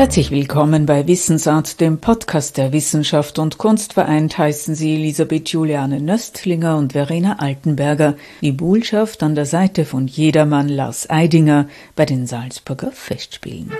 Herzlich willkommen bei Wissensart, dem Podcast der Wissenschaft und Kunst. Vereint heißen Sie Elisabeth Juliane Nöstlinger und Verena Altenberger, die Buhlschaft an der Seite von Jedermann Lars Eidinger bei den Salzburger Festspielen.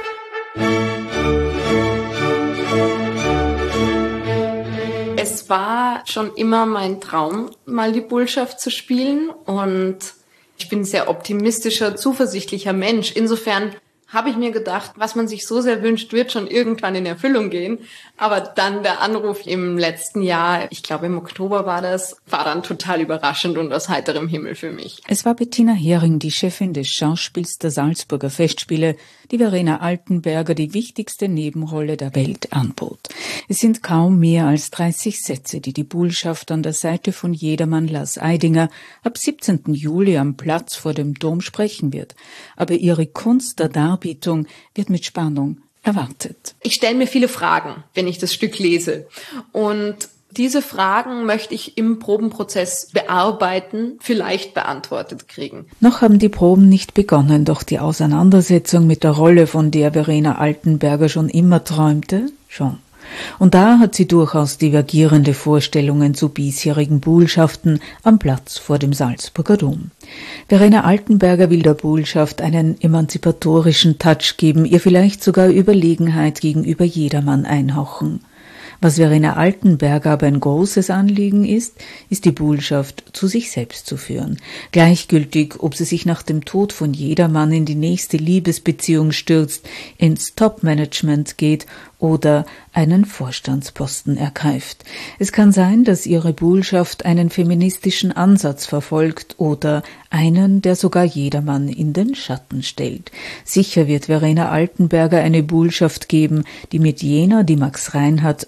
Es war schon immer mein Traum, mal die Buhlschaft zu spielen, und ich bin ein sehr optimistischer, zuversichtlicher Mensch. Insofern habe ich mir gedacht, was man sich so sehr wünscht, wird schon irgendwann in Erfüllung gehen. Aber dann der Anruf im letzten Jahr, ich glaube im Oktober war dann total überraschend und aus heiterem Himmel für mich. Es war Bettina Hering, die Chefin des Schauspiels der Salzburger Festspiele, die Verena Altenberger die wichtigste Nebenrolle der Welt anbot. Es sind kaum mehr als 30 Sätze, die die Buhlschaft an der Seite von Jedermann Lars Eidinger ab 17. Juli am Platz vor dem Dom sprechen wird. Aber ihre Kunst der Darbietung wird mit Spannung erwartet. Ich stelle mir viele Fragen, wenn ich das Stück lese. Und diese Fragen möchte ich im Probenprozess bearbeiten, vielleicht beantwortet kriegen. Noch haben die Proben nicht begonnen, doch die Auseinandersetzung mit der Rolle, von der Verena Altenberger schon immer träumte, schon. Und da hat sie durchaus divergierende Vorstellungen zu bisherigen Buhlschaften am Platz vor dem Salzburger Dom. Verena Altenberger will der Buhlschaft einen emanzipatorischen Touch geben, ihr vielleicht sogar Überlegenheit gegenüber Jedermann einhauchen. Was Verena Altenberger aber ein großes Anliegen ist die Buhlschaft zu sich selbst zu führen. Gleichgültig, ob sie sich nach dem Tod von Jedermann in die nächste Liebesbeziehung stürzt, ins Top-Management geht oder einen Vorstandsposten ergreift. Es kann sein, dass ihre Buhlschaft einen feministischen Ansatz verfolgt oder einen, der sogar Jedermann in den Schatten stellt. Sicher wird Verena Altenberger eine Buhlschaft geben, die mit jener, die Max Reinhardt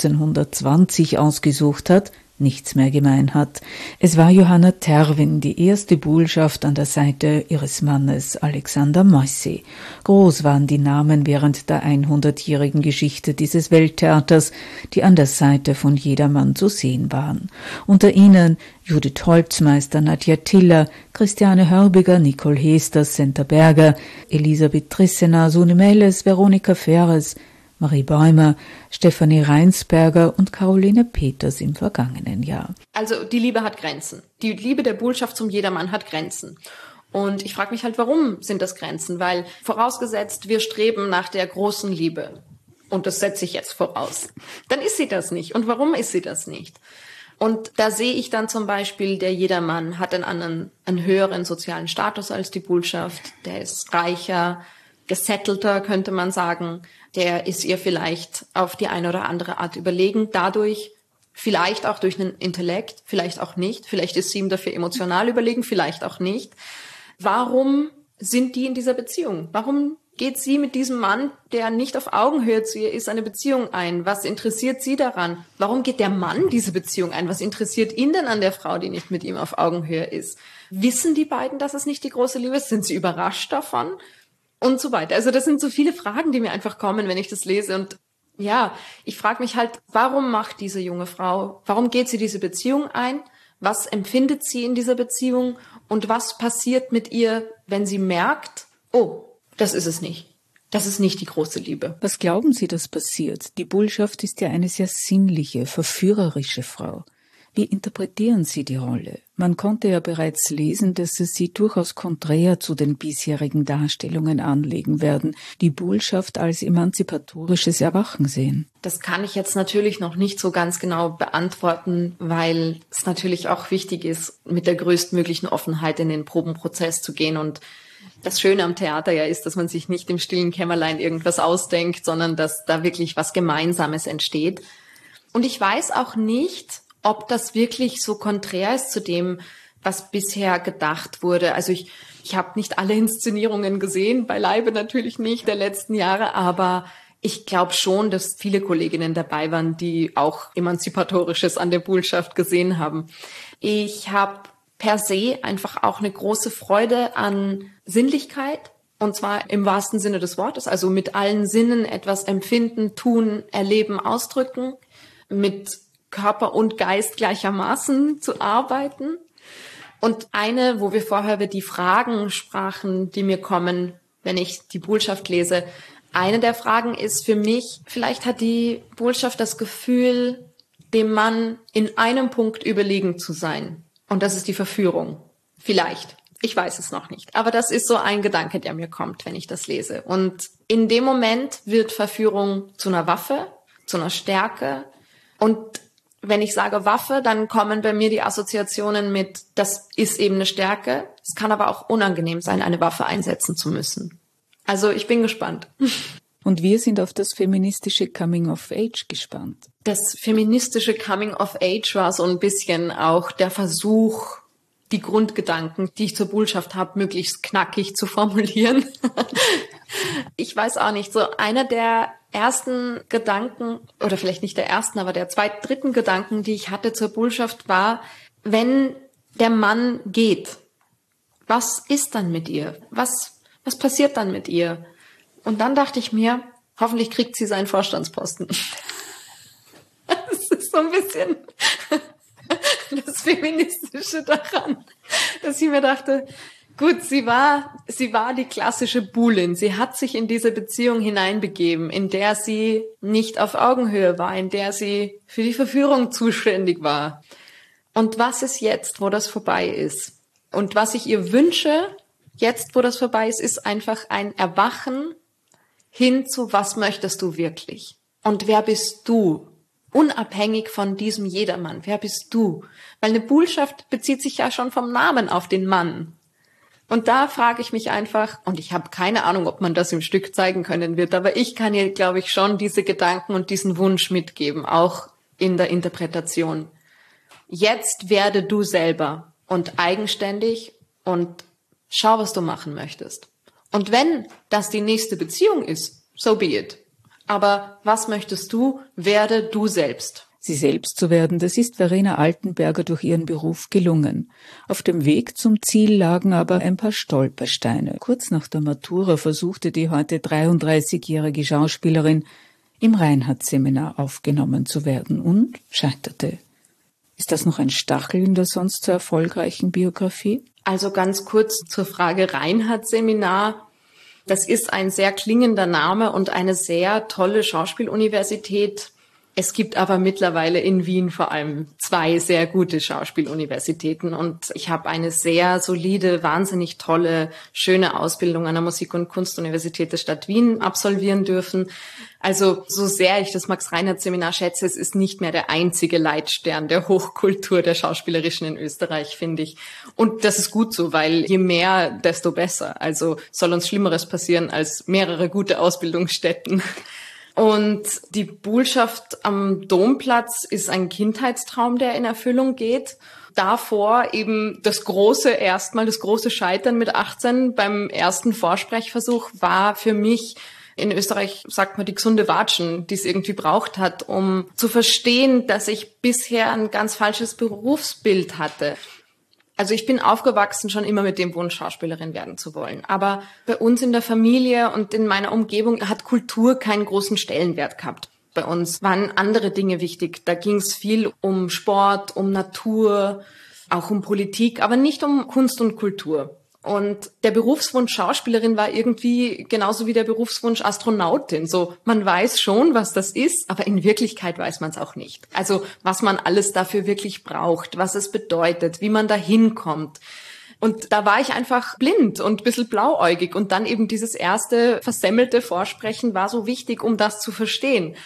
1920 ausgesucht hat, nichts mehr gemein hat. Es war Johanna Terwin, die erste Buhlschaft an der Seite ihres Mannes Alexander Moissey. Groß waren die Namen während der 100-jährigen Geschichte dieses Welttheaters, die an der Seite von Jedermann zu sehen waren. Unter ihnen Judith Holzmeister, Nadja Tiller, Christiane Hörbiger, Nicole Hester, Senta Berger, Elisabeth Trissener, Sune Melles, Veronika Ferres, Marie Bäumer, Stefanie Reinsberger und Caroline Peters im vergangenen Jahr. Also die Liebe hat Grenzen. Die Liebe der Buhlschaft zum Jedermann hat Grenzen. Und ich frage mich halt, warum sind das Grenzen? Weil vorausgesetzt, wir streben nach der großen Liebe. Und das setze ich jetzt voraus. Dann ist sie das nicht. Und warum ist sie das nicht? Und da sehe ich dann zum Beispiel, der Jedermann hat einen höheren sozialen Status als die Buhlschaft. Der ist reicher, gesettelter, könnte man sagen. Der ist ihr vielleicht auf die eine oder andere Art überlegen. Dadurch, vielleicht auch durch einen Intellekt, vielleicht auch nicht. Vielleicht ist sie ihm dafür emotional überlegen, vielleicht auch nicht. Warum sind die in dieser Beziehung? Warum geht sie mit diesem Mann, der nicht auf Augenhöhe zu ihr ist, eine Beziehung ein? Was interessiert sie daran? Warum geht der Mann diese Beziehung ein? Was interessiert ihn denn an der Frau, die nicht mit ihm auf Augenhöhe ist? Wissen die beiden, dass es nicht die große Liebe ist? Sind sie überrascht davon? Und so weiter. Also das sind so viele Fragen, die mir einfach kommen, wenn ich das lese. Und ja, ich frage mich halt, warum macht diese junge Frau, warum geht sie diese Beziehung ein? Was empfindet sie in dieser Beziehung? Und was passiert mit ihr, wenn sie merkt, oh, das ist es nicht. Das ist nicht die große Liebe. Was glauben Sie, dass passiert? Die Buhlschaft ist ja eine sehr sinnliche, verführerische Frau. Wie interpretieren Sie die Rolle? Man konnte ja bereits lesen, dass es sie durchaus konträr zu den bisherigen Darstellungen anlegen werden, die Buhlschaft als emanzipatorisches Erwachen sehen. Das kann ich jetzt natürlich noch nicht so ganz genau beantworten, weil es natürlich auch wichtig ist, mit der größtmöglichen Offenheit in den Probenprozess zu gehen. Und das Schöne am Theater ja ist, dass man sich nicht im stillen Kämmerlein irgendwas ausdenkt, sondern dass da wirklich was Gemeinsames entsteht. Und ich weiß auch nicht, ob das wirklich so konträr ist zu dem, was bisher gedacht wurde. Also ich habe nicht alle Inszenierungen gesehen, beileibe natürlich nicht, der letzten Jahre, aber ich glaube schon, dass viele Kolleginnen dabei waren, die auch Emanzipatorisches an der Buhlschaft gesehen haben. Ich habe per se einfach auch eine große Freude an Sinnlichkeit, und zwar im wahrsten Sinne des Wortes, also mit allen Sinnen etwas empfinden, tun, erleben, ausdrücken, mit Körper und Geist gleichermaßen zu arbeiten. Und eine, wo wir vorher über die Fragen sprachen, die mir kommen, wenn ich die Buhlschaft lese, Eine der Fragen ist für mich, vielleicht hat die Botschaft das Gefühl, dem Mann in einem Punkt überlegen zu sein. Und das ist die Verführung. Vielleicht. Ich weiß es noch nicht. Aber das ist so ein Gedanke, der mir kommt, wenn ich das lese. Und in dem Moment wird Verführung zu einer Waffe, zu einer Stärke. Und wenn ich sage Waffe, dann kommen bei mir die Assoziationen mit, das ist eben eine Stärke. Es kann aber auch unangenehm sein, eine Waffe einsetzen zu müssen. Also ich bin gespannt. Und wir sind auf das feministische Coming-of-Age gespannt. Das feministische Coming-of-Age war so ein bisschen auch der Versuch, die Grundgedanken, die ich zur Botschaft habe, möglichst knackig zu formulieren. Ich weiß auch nicht, so einer der ersten Gedanken, oder vielleicht nicht der ersten, aber der dritten Gedanken, die ich hatte zur Botschaft war, wenn der Mann geht, was ist dann mit ihr? Was passiert dann mit ihr? Und dann dachte ich mir, hoffentlich kriegt sie seinen Vorstandsposten. Das ist so ein bisschen das Feministische daran, dass ich mir dachte, gut, sie war die klassische Buhlin. Sie hat sich in diese Beziehung hineinbegeben, in der sie nicht auf Augenhöhe war, in der sie für die Verführung zuständig war. Und was ist jetzt, wo das vorbei ist? Und was ich ihr wünsche, jetzt, wo das vorbei ist, ist einfach ein Erwachen hin zu, was möchtest du wirklich? Und wer bist du? Unabhängig von diesem Jedermann. Wer bist du? Weil eine Buhlschaft bezieht sich ja schon vom Namen auf den Mann. Und da frage ich mich einfach, und ich habe keine Ahnung, ob man das im Stück zeigen können wird, aber ich kann ihr, glaube ich, schon diese Gedanken und diesen Wunsch mitgeben, auch in der Interpretation. Jetzt werde du selber und eigenständig und schau, was du machen möchtest. Und wenn das die nächste Beziehung ist, so be it. Aber was möchtest du? Werde du selbst. Sie selbst zu werden, das ist Verena Altenberger durch ihren Beruf gelungen. Auf dem Weg zum Ziel lagen aber ein paar Stolpersteine. Kurz nach der Matura versuchte die heute 33-jährige Schauspielerin im Reinhardt-Seminar aufgenommen zu werden und scheiterte. Ist das noch ein Stachel in der sonst so erfolgreichen Biografie? Also ganz kurz zur Frage Reinhardt-Seminar. Das ist ein sehr klingender Name und eine sehr tolle Schauspieluniversität. Es gibt aber mittlerweile in Wien vor allem 2 sehr gute Schauspieluniversitäten und ich habe eine sehr solide, wahnsinnig tolle, schöne Ausbildung an der Musik- und Kunstuniversität der Stadt Wien absolvieren dürfen. Also so sehr ich das Max-Reinhardt-Seminar schätze, es ist nicht mehr der einzige Leitstern der Hochkultur der Schauspielerischen in Österreich, finde ich. Und das ist gut so, weil je mehr, desto besser. Also soll uns Schlimmeres passieren als mehrere gute Ausbildungsstätten. Und die Buhlschaft am Domplatz ist ein Kindheitstraum, der in Erfüllung geht. Davor eben das große Scheitern mit 18 beim ersten Vorsprechversuch war für mich, in Österreich sagt man die gesunde Watschen, die es irgendwie braucht hat, um zu verstehen, dass ich bisher ein ganz falsches Berufsbild hatte. Also ich bin aufgewachsen schon immer mit dem Wunsch, Schauspielerin werden zu wollen. Aber bei uns in der Familie und in meiner Umgebung hat Kultur keinen großen Stellenwert gehabt. Bei uns waren andere Dinge wichtig. Da ging es viel um Sport, um Natur, auch um Politik, aber nicht um Kunst und Kultur. Und der Berufswunsch Schauspielerin war irgendwie genauso wie der Berufswunsch Astronautin. So, man weiß schon, was das ist, aber in Wirklichkeit weiß man es auch nicht. Also, was man alles dafür wirklich braucht, was es bedeutet, wie man da hinkommt. Und da war ich einfach blind und ein bisschen blauäugig. Und dann eben dieses erste versemmelte Vorsprechen war so wichtig, um das zu verstehen.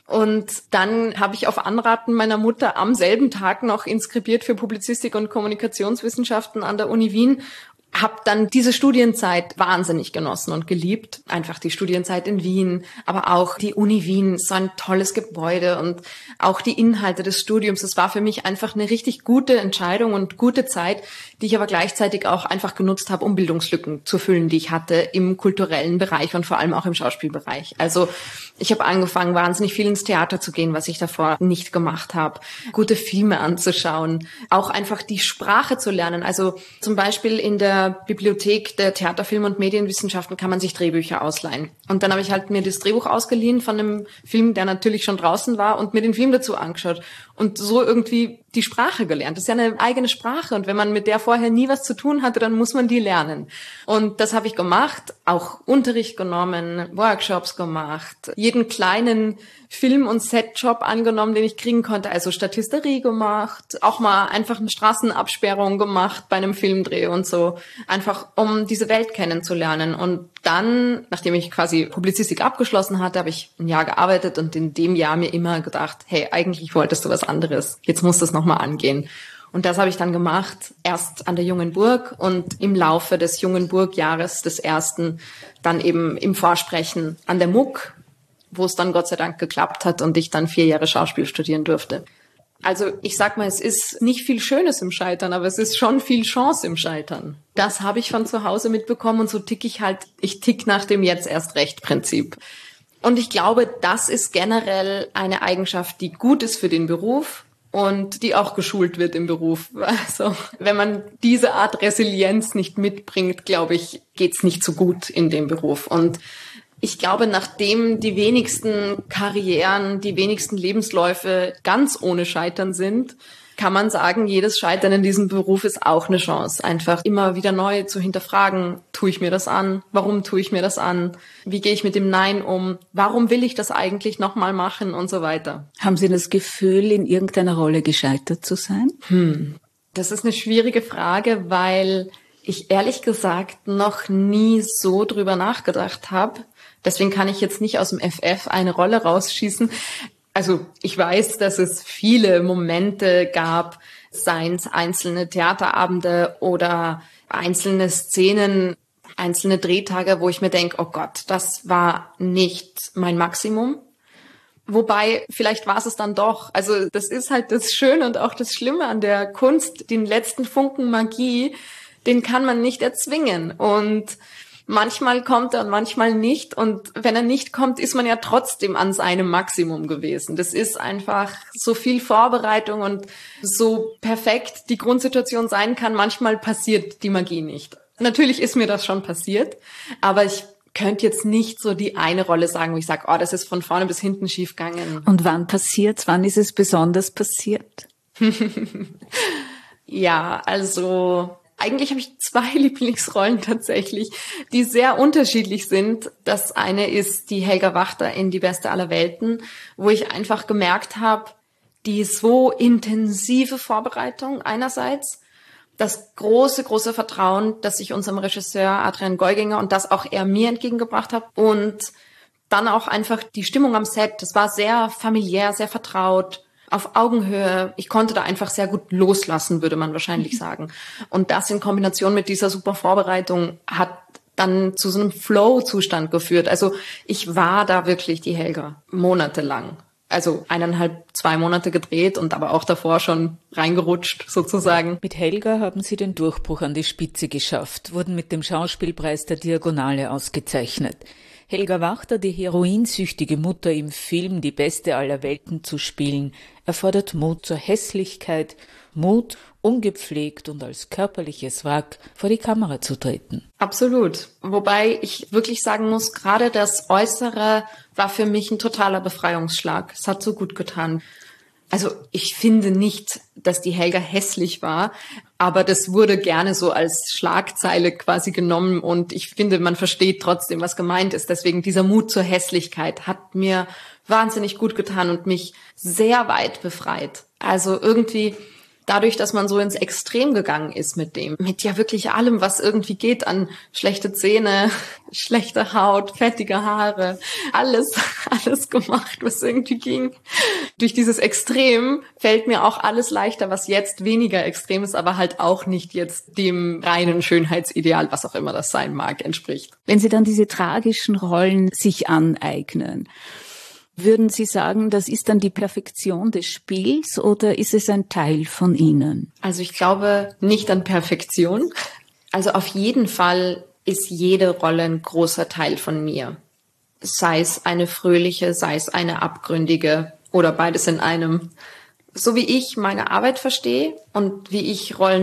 Und dann habe ich auf Anraten meiner Mutter am selben Tag noch inskribiert für Publizistik und Kommunikationswissenschaften an der Uni Wien. Hab dann diese Studienzeit wahnsinnig genossen und geliebt. Einfach die Studienzeit in Wien, aber auch die Uni Wien, so ein tolles Gebäude und auch die Inhalte des Studiums. Das war für mich einfach eine richtig gute Entscheidung und gute Zeit, die ich aber gleichzeitig auch einfach genutzt habe, um Bildungslücken zu füllen, die ich hatte im kulturellen Bereich und vor allem auch im Schauspielbereich. Also ich habe angefangen, wahnsinnig viel ins Theater zu gehen, was ich davor nicht gemacht habe, gute Filme anzuschauen, auch einfach die Sprache zu lernen. Also zum Beispiel in der der Bibliothek der Theater-, Film- und Medienwissenschaften kann man sich Drehbücher ausleihen. Und dann habe ich halt mir das Drehbuch ausgeliehen von einem Film, der natürlich schon draußen war, und mir den Film dazu angeschaut. Und so irgendwie die Sprache gelernt. Das ist ja eine eigene Sprache. Und wenn man mit der vorher nie was zu tun hatte, dann muss man die lernen. Und das habe ich gemacht, auch Unterricht genommen, Workshops gemacht, jeden kleinen Film- und Setjob angenommen, den ich kriegen konnte. Also Statisterie gemacht, auch mal einfach eine Straßenabsperrung gemacht bei einem Filmdreh und so. Einfach, um diese Welt kennenzulernen. Und dann, nachdem ich quasi Publizistik abgeschlossen hatte, habe ich ein Jahr gearbeitet und in dem Jahr mir immer gedacht, hey, eigentlich wolltest du was anderes. Jetzt musst du es nochmal angehen. Und das habe ich dann gemacht, erst an der Jungen Burg und im Laufe des Jungen Burg-Jahres, des ersten, dann eben im Vorsprechen an der MUK, wo es dann Gott sei Dank geklappt hat und ich dann 4 Jahre Schauspiel studieren durfte. Also ich sag mal, es ist nicht viel Schönes im Scheitern, aber es ist schon viel Chance im Scheitern. Das habe ich von zu Hause mitbekommen und so tick ich halt, ich tick nach dem Jetzt-erst-recht-Prinzip. Und ich glaube, das ist generell eine Eigenschaft, die gut ist für den Beruf und die auch geschult wird im Beruf. Also wenn man diese Art Resilienz nicht mitbringt, glaube ich, geht's nicht so gut in dem Beruf. Und ich glaube, nachdem die wenigsten Karrieren, die wenigsten Lebensläufe ganz ohne Scheitern sind, kann man sagen, jedes Scheitern in diesem Beruf ist auch eine Chance. Einfach immer wieder neu zu hinterfragen, tue ich mir das an? Warum tue ich mir das an? Wie gehe ich mit dem Nein um? Warum will ich das eigentlich nochmal machen? Und so weiter. Haben Sie das Gefühl, in irgendeiner Rolle gescheitert zu sein? Das ist eine schwierige Frage, weil ich ehrlich gesagt noch nie so drüber nachgedacht habe. Deswegen kann ich jetzt nicht aus dem FF eine Rolle rausschießen. Also ich weiß, dass es viele Momente gab, seien es einzelne Theaterabende oder einzelne Szenen, einzelne Drehtage, wo ich mir denke, oh Gott, das war nicht mein Maximum. Wobei, vielleicht war es dann doch. Also das ist halt das Schöne und auch das Schlimme an der Kunst. Den letzten Funken Magie, den kann man nicht erzwingen. Und manchmal kommt er und manchmal nicht. Und wenn er nicht kommt, ist man ja trotzdem an seinem Maximum gewesen. Das ist einfach so viel Vorbereitung und so perfekt die Grundsituation sein kann. Manchmal passiert die Magie nicht. Natürlich ist mir das schon passiert, aber ich könnte jetzt nicht so die eine Rolle sagen, wo ich sage, oh, das ist von vorne bis hinten schief gegangen. Und wann passiert's? Wann ist es besonders passiert? Ja, also eigentlich habe ich 2 Lieblingsrollen tatsächlich, die sehr unterschiedlich sind. Das eine ist die Helga Wachter in Die Beste aller Welten, wo ich einfach gemerkt habe, die so intensive Vorbereitung einerseits, das große, große Vertrauen, das ich unserem Regisseur Adrian Geuginger und das auch er mir entgegengebracht hat und dann auch einfach die Stimmung am Set. Das war sehr familiär, sehr vertraut, auf Augenhöhe. Ich konnte da einfach sehr gut loslassen, würde man wahrscheinlich sagen. Und das in Kombination mit dieser super Vorbereitung hat dann zu so einem Flow-Zustand geführt. Also ich war da wirklich die Helga, monatelang. Also 1,5, 2 Monate gedreht und aber auch davor schon reingerutscht sozusagen. Mit Helga haben Sie den Durchbruch an die Spitze geschafft, wurden mit dem Schauspielpreis der Diagonale ausgezeichnet. Helga Wachter, die heroinsüchtige Mutter im Film Die Beste aller Welten zu spielen, erfordert Mut zur Hässlichkeit, Mut, ungepflegt und als körperliches Wrack vor die Kamera zu treten. Absolut. Wobei ich wirklich sagen muss, gerade das Äußere war für mich ein totaler Befreiungsschlag. Es hat so gut getan. Also ich finde nicht, dass die Helga hässlich war, aber das wurde gerne so als Schlagzeile quasi genommen und ich finde, man versteht trotzdem, was gemeint ist. Deswegen dieser Mut zur Hässlichkeit hat mir wahnsinnig gut getan und mich sehr weit befreit. Also irgendwie dadurch, dass man so ins Extrem gegangen ist mit ja wirklich allem, was irgendwie geht an schlechte Zähne, schlechte Haut, fettige Haare, alles gemacht, was irgendwie ging. Durch dieses Extrem fällt mir auch alles leichter, was jetzt weniger extrem ist, aber halt auch nicht jetzt dem reinen Schönheitsideal, was auch immer das sein mag, entspricht. Wenn Sie dann diese tragischen Rollen sich aneignen, würden Sie sagen, das ist dann die Perfektion des Spiels oder ist es ein Teil von Ihnen? Also ich glaube nicht an Perfektion. Also auf jeden Fall ist jede Rolle ein großer Teil von mir. Sei es eine fröhliche, sei es eine abgründige oder beides in einem. So wie ich meine Arbeit verstehe und wie ich Rollen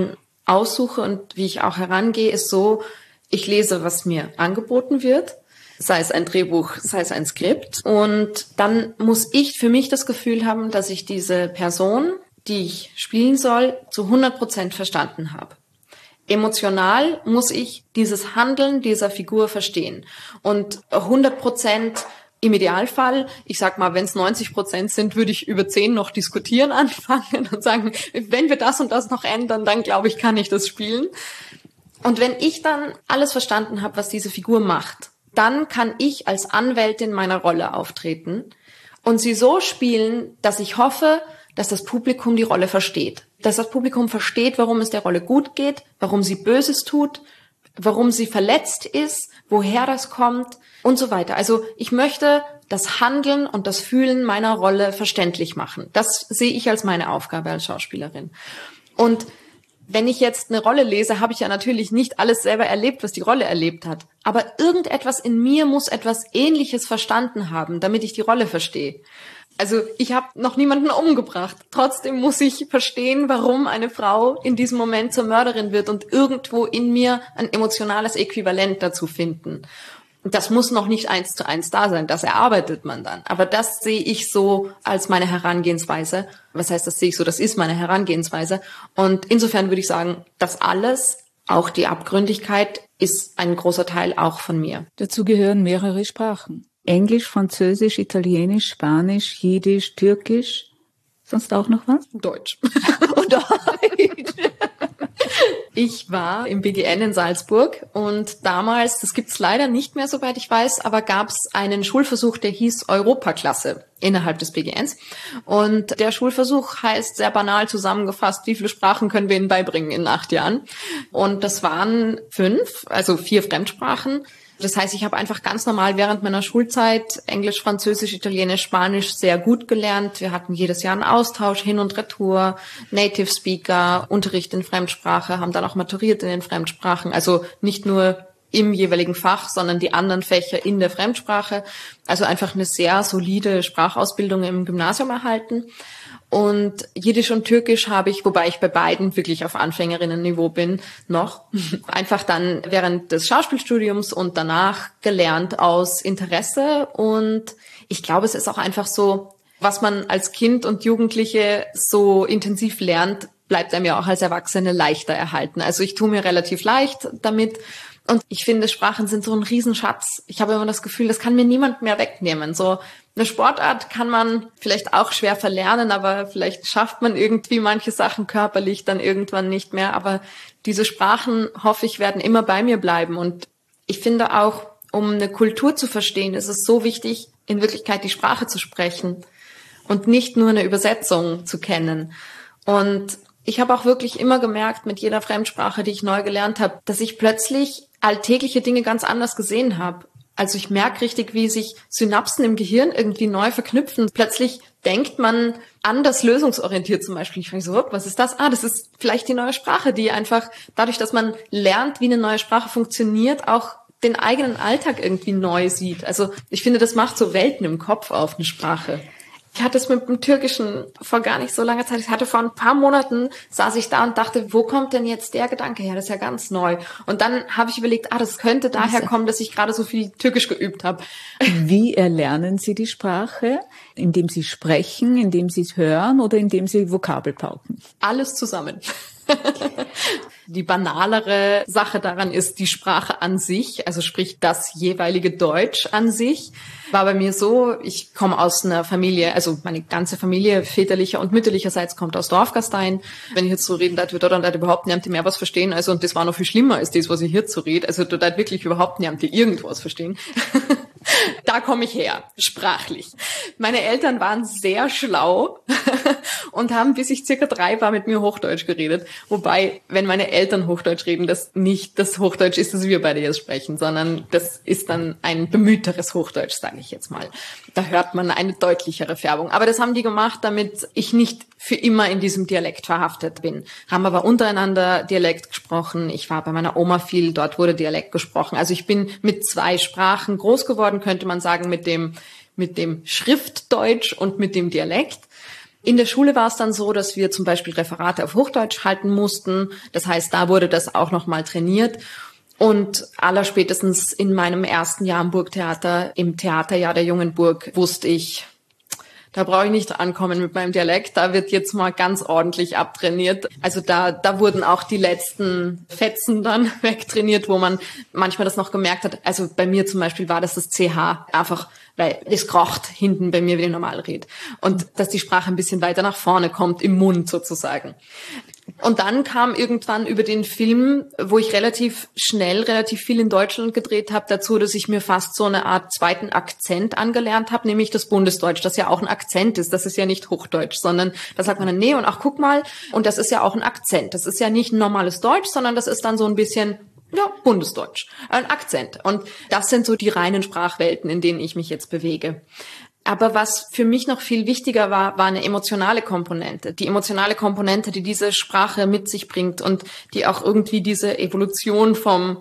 aussuche und wie ich auch herangehe, ist so, ich lese, was mir angeboten wird, sei es ein Drehbuch, sei es ein Skript. Und dann muss ich für mich das Gefühl haben, dass ich diese Person, die ich spielen soll, zu 100% verstanden habe. Emotional muss ich dieses Handeln dieser Figur verstehen. Und 100% im Idealfall, ich sag mal, wenn es 90% sind, würde ich über 10 noch diskutieren anfangen und sagen, wenn wir das und das noch ändern, dann glaube ich, kann ich das spielen. Und wenn ich dann alles verstanden habe, was diese Figur macht, dann kann ich als Anwältin meiner Rolle auftreten und sie so spielen, dass ich hoffe, dass das Publikum die Rolle versteht. Dass das Publikum versteht, warum es der Rolle gut geht, warum sie Böses tut, warum sie verletzt ist, woher das kommt und so weiter. Also ich möchte das Handeln und das Fühlen meiner Rolle verständlich machen. Das sehe ich als meine Aufgabe als Schauspielerin. Und wenn ich jetzt eine Rolle lese, habe ich ja natürlich nicht alles selber erlebt, was die Rolle erlebt hat. Aber irgendetwas in mir muss etwas Ähnliches verstanden haben, damit ich die Rolle verstehe. Also ich habe noch niemanden umgebracht. Trotzdem muss ich verstehen, warum eine Frau in diesem Moment zur Mörderin wird und irgendwo in mir ein emotionales Äquivalent dazu finden. Das muss noch nicht 1:1 da sein, das erarbeitet man dann. Aber das sehe ich so als meine Herangehensweise. Was heißt, das sehe ich so? Das ist meine Herangehensweise. Und insofern würde ich sagen, das alles, auch die Abgründigkeit, ist ein großer Teil auch von mir. Dazu gehören mehrere Sprachen. Englisch, Französisch, Italienisch, Spanisch, Jiddisch, Türkisch. Sonst auch noch was? Deutsch. Und Deutsch. Ich war im BGN in Salzburg und damals, das gibt's leider nicht mehr, soweit ich weiß, aber gab's einen Schulversuch, der hieß Europaklasse innerhalb des BGNs. Und der Schulversuch heißt sehr banal zusammengefasst, wie viele Sprachen können wir Ihnen beibringen in 8 Jahren? Und das waren 5, also 4 Fremdsprachen. Das heißt, ich habe einfach ganz normal während meiner Schulzeit Englisch, Französisch, Italienisch, Spanisch sehr gut gelernt. Wir hatten jedes Jahr einen Austausch, Hin- und Retour, Native Speaker, Unterricht in Fremdsprache, haben dann auch maturiert in den Fremdsprachen. Also nicht nur im jeweiligen Fach, sondern die anderen Fächer in der Fremdsprache. Also einfach eine sehr solide Sprachausbildung im Gymnasium erhalten. Und Jiddisch und Türkisch habe ich, wobei ich bei beiden wirklich auf Anfängerinnenniveau bin, noch einfach dann während des Schauspielstudiums und danach gelernt aus Interesse. Und ich glaube, es ist auch einfach so, was man als Kind und Jugendliche so intensiv lernt, bleibt einem ja auch als Erwachsene leichter erhalten. Also ich tue mir relativ leicht damit. Und ich finde, Sprachen sind so ein Riesenschatz. Ich habe immer das Gefühl, das kann mir niemand mehr wegnehmen. So eine Sportart kann man vielleicht auch schwer verlernen, aber vielleicht schafft man irgendwie manche Sachen körperlich dann irgendwann nicht mehr. Aber diese Sprachen, hoffe ich, werden immer bei mir bleiben. Und ich finde auch, um eine Kultur zu verstehen, ist es so wichtig, in Wirklichkeit die Sprache zu sprechen und nicht nur eine Übersetzung zu kennen. Und ich habe auch wirklich immer gemerkt, mit jeder Fremdsprache, die ich neu gelernt habe, dass ich plötzlich alltägliche Dinge ganz anders gesehen habe. Also ich merke richtig, wie sich Synapsen im Gehirn irgendwie neu verknüpfen. Plötzlich denkt man anders lösungsorientiert zum Beispiel. Ich frage so, was ist das? Das ist vielleicht die neue Sprache, die einfach dadurch, dass man lernt, wie eine neue Sprache funktioniert, auch den eigenen Alltag irgendwie neu sieht. Also ich finde, das macht so Welten im Kopf auf, eine Sprache. Ich hatte es mit dem Türkischen vor gar nicht so langer Zeit. Ich hatte vor ein paar Monaten, saß ich da und dachte, wo kommt denn jetzt der Gedanke her? Das ist ja ganz neu. Und dann habe ich überlegt, das könnte daher kommen, dass ich gerade so viel Türkisch geübt habe. Wie erlernen Sie die Sprache? Indem Sie sprechen, indem Sie es hören oder indem Sie Vokabel pauken? Alles zusammen. Die banalere Sache daran ist die Sprache an sich, also sprich das jeweilige Deutsch an sich. War bei mir so, ich komme aus einer Familie, also meine ganze Familie väterlicher und mütterlicherseits kommt aus Dorfgastein. Wenn ich jetzt so reden darf, dort überhaupt niemand mehr was verstehen. Also und das war noch viel schlimmer als das, was ich hier so rede. Also dort wirklich überhaupt niemand irgendwas verstehen. Da komme ich her, sprachlich. Meine Eltern waren sehr schlau und haben, bis ich circa 3 war, mit mir Hochdeutsch geredet. Wobei, wenn meine Eltern Hochdeutsch reden, das nicht das Hochdeutsch ist, das wir beide jetzt sprechen, sondern das ist dann ein bemühteres Hochdeutsch, sage ich jetzt mal. Da hört man eine deutlichere Färbung. Aber das haben die gemacht, damit ich nicht für immer in diesem Dialekt verhaftet bin. Haben aber untereinander Dialekt gesprochen. Ich war bei meiner Oma viel, dort wurde Dialekt gesprochen. Also ich bin mit 2 Sprachen groß geworden, könnte man sagen, mit dem Schriftdeutsch und mit dem Dialekt. In der Schule war es dann so, dass wir zum Beispiel Referate auf Hochdeutsch halten mussten. Das heißt, da wurde das auch nochmal trainiert. Und allerspätestens in meinem ersten Jahr am Burgtheater, im Theaterjahr der Jungen Burg, wusste ich, da brauche ich nicht ankommen mit meinem Dialekt, da wird jetzt mal ganz ordentlich abtrainiert. Also da wurden auch die letzten Fetzen dann wegtrainiert, wo man manchmal das noch gemerkt hat. Also bei mir zum Beispiel war das CH, einfach weil es krocht hinten bei mir, wie ich normal rede. Und dass die Sprache ein bisschen weiter nach vorne kommt, im Mund sozusagen. Und dann kam irgendwann über den Film, wo ich relativ viel in Deutschland gedreht habe, dazu, dass ich mir fast so eine Art zweiten Akzent angelernt habe, nämlich das Bundesdeutsch, das ja auch ein Akzent ist. Das ist ja nicht Hochdeutsch, sondern da sagt man dann, nee, und ach, guck mal, und das ist ja auch ein Akzent. Das ist ja nicht ein normales Deutsch, sondern das ist dann so ein bisschen, ja, Bundesdeutsch, ein Akzent. Und das sind so die reinen Sprachwelten, in denen ich mich jetzt bewege. Aber was für mich noch viel wichtiger war eine emotionale Komponente. Die emotionale Komponente, die diese Sprache mit sich bringt und die auch irgendwie diese Evolution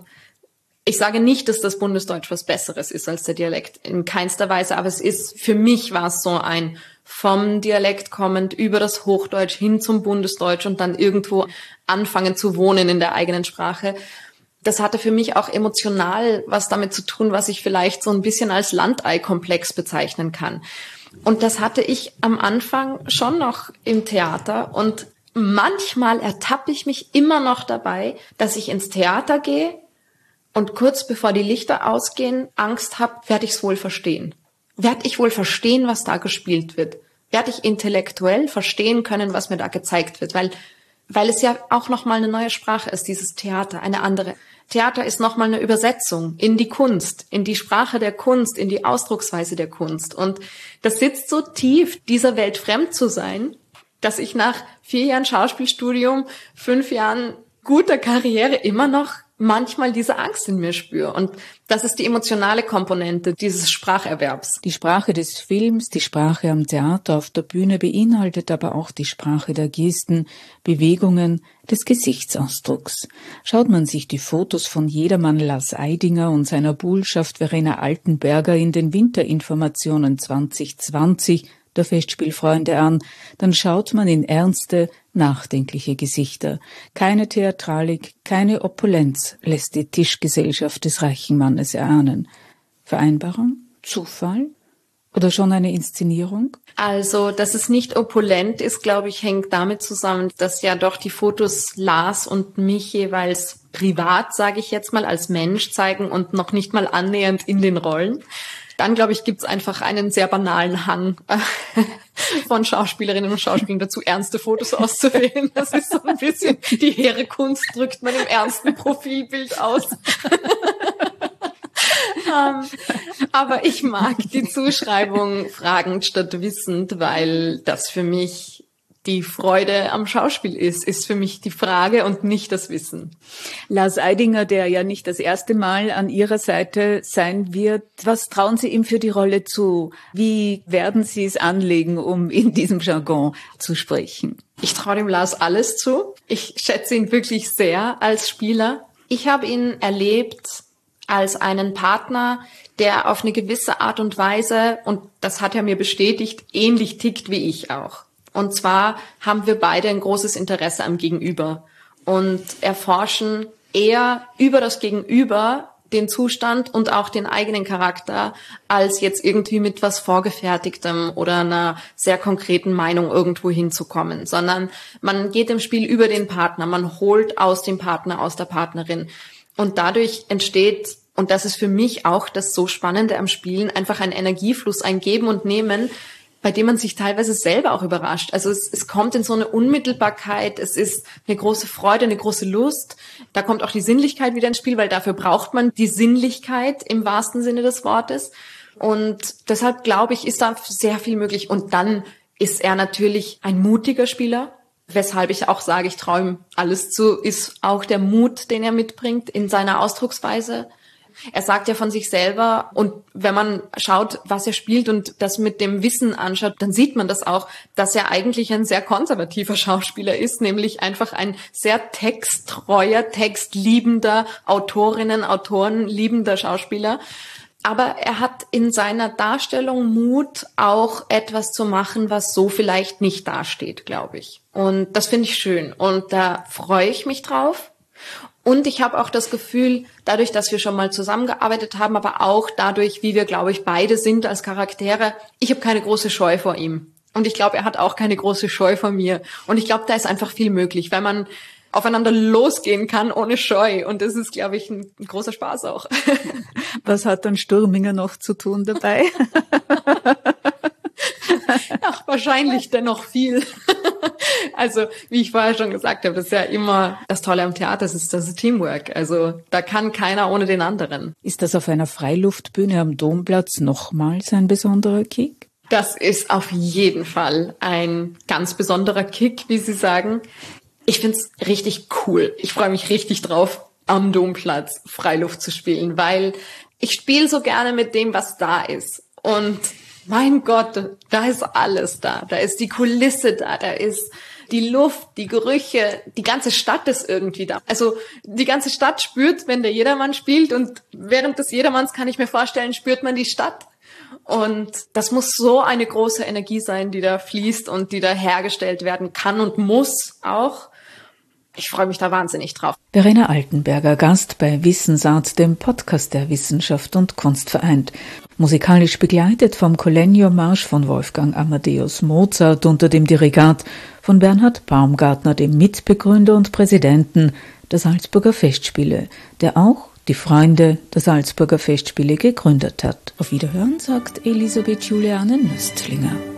ich sage nicht, dass das Bundesdeutsch was Besseres ist als der Dialekt, in keinster Weise, aber für mich war es so ein vom Dialekt kommend über das Hochdeutsch hin zum Bundesdeutsch und dann irgendwo anfangen zu wohnen in der eigenen Sprache. Das hatte für mich auch emotional was damit zu tun, was ich vielleicht so ein bisschen als Landei-Komplex bezeichnen kann. Und das hatte ich am Anfang schon noch im Theater. Und manchmal ertappe ich mich immer noch dabei, dass ich ins Theater gehe und kurz bevor die Lichter ausgehen, Angst habe, werde ich es wohl verstehen? Werde ich wohl verstehen, was da gespielt wird? Werde ich intellektuell verstehen können, was mir da gezeigt wird? Weil es ja auch nochmal eine neue Sprache ist, dieses Theater, eine andere. Theater ist nochmal eine Übersetzung in die Kunst, in die Sprache der Kunst, in die Ausdrucksweise der Kunst. Und das sitzt so tief, dieser Welt fremd zu sein, dass ich nach 4 Jahren Schauspielstudium, 5 Jahren guter Karriere immer noch manchmal diese Angst in mir spüre. Und das ist die emotionale Komponente dieses Spracherwerbs. Die Sprache des Films, die Sprache am Theater, auf der Bühne beinhaltet aber auch die Sprache der Gesten, Bewegungen, des Gesichtsausdrucks. Schaut man sich die Fotos von Jedermann Lars Eidinger und seiner Buhlschaft Verena Altenberger in den Winterinformationen 2020 der Festspielfreunde an, dann schaut man in ernste, nachdenkliche Gesichter. Keine Theatralik, keine Opulenz lässt die Tischgesellschaft des reichen Mannes erahnen. Vereinbarung? Zufall? Oder schon eine Inszenierung? Also, dass es nicht opulent ist, glaube ich, hängt damit zusammen, dass ja doch die Fotos Lars und mich jeweils privat, sage ich jetzt mal, als Mensch zeigen und noch nicht mal annähernd in den Rollen. Dann, glaube ich, gibt's einfach einen sehr banalen Hang von Schauspielerinnen und Schauspielern dazu, ernste Fotos auszuwählen. Das ist so ein bisschen die hehre Kunst, drückt man im ernsten Profilbild aus. Aber ich mag die Zuschreibung fragend statt wissend, weil das für mich die Freude am Schauspiel ist für mich die Frage und nicht das Wissen. Lars Eidinger, der ja nicht das erste Mal an Ihrer Seite sein wird, was trauen Sie ihm für die Rolle zu? Wie werden Sie es anlegen, um in diesem Jargon zu sprechen? Ich traue dem Lars alles zu. Ich schätze ihn wirklich sehr als Spieler. Ich habe ihn erlebt als einen Partner, der auf eine gewisse Art und Weise, und das hat er mir bestätigt, ähnlich tickt wie ich auch. Und zwar haben wir beide ein großes Interesse am Gegenüber und erforschen eher über das Gegenüber den Zustand und auch den eigenen Charakter, als jetzt irgendwie mit was Vorgefertigtem oder einer sehr konkreten Meinung irgendwo hinzukommen, sondern man geht im Spiel über den Partner, man holt aus dem Partner, aus der Partnerin. Und dadurch entsteht, und das ist für mich auch das so Spannende am Spielen, einfach ein Energiefluss, ein Geben und Nehmen, bei dem man sich teilweise selber auch überrascht. Also es kommt in so eine Unmittelbarkeit, es ist eine große Freude, eine große Lust. Da kommt auch die Sinnlichkeit wieder ins Spiel, weil dafür braucht man die Sinnlichkeit im wahrsten Sinne des Wortes. Und deshalb glaube ich, ist da sehr viel möglich. Und dann ist er natürlich ein mutiger Spieler. Weshalb ich auch sage, ich traue ihm alles zu, ist auch der Mut, den er mitbringt in seiner Ausdrucksweise. Er sagt ja von sich selber, und wenn man schaut, was er spielt und das mit dem Wissen anschaut, dann sieht man das auch, dass er eigentlich ein sehr konservativer Schauspieler ist, nämlich einfach ein sehr texttreuer, textliebender, Autoren liebender Schauspieler. Aber er hat in seiner Darstellung Mut, auch etwas zu machen, was so vielleicht nicht dasteht, glaube ich. Und das finde ich schön. Und da freue ich mich drauf. Und ich habe auch das Gefühl, dadurch, dass wir schon mal zusammengearbeitet haben, aber auch dadurch, wie wir, glaube ich, beide sind als Charaktere, ich habe keine große Scheu vor ihm. Und ich glaube, er hat auch keine große Scheu vor mir. Und ich glaube, da ist einfach viel möglich, weil man aufeinander losgehen kann ohne Scheu. Und das ist, glaube ich, ein großer Spaß auch. Was hat dann Sturminger noch zu tun dabei? Ach, wahrscheinlich dennoch viel. Also, wie ich vorher schon gesagt habe, das ist ja immer das Tolle am Theater, das ist Teamwork. Also, da kann keiner ohne den anderen. Ist das auf einer Freiluftbühne am Domplatz nochmals ein besonderer Kick? Das ist auf jeden Fall ein ganz besonderer Kick, wie Sie sagen. Ich find's richtig cool. Ich freue mich richtig drauf, am Domplatz Freiluft zu spielen, weil ich spiele so gerne mit dem, was da ist. Und mein Gott, da ist alles da. Da ist die Kulisse da, da ist die Luft, die Gerüche, die ganze Stadt ist irgendwie da. Also die ganze Stadt spürt, wenn der Jedermann spielt, und während des Jedermanns, kann ich mir vorstellen, spürt man die Stadt. Und das muss so eine große Energie sein, die da fließt und die da hergestellt werden kann und muss auch. Ich freue mich da wahnsinnig drauf. Verena Altenberger, Gast bei Wissensart, dem Podcast, der Wissenschaft und Kunst vereint. Musikalisch begleitet vom Collegno-Marsch von Wolfgang Amadeus Mozart unter dem Dirigat von Bernhard Baumgartner, dem Mitbegründer und Präsidenten der Salzburger Festspiele, der auch die Freunde der Salzburger Festspiele gegründet hat. Auf Wiederhören, sagt Elisabeth Juliane Nüstlinger.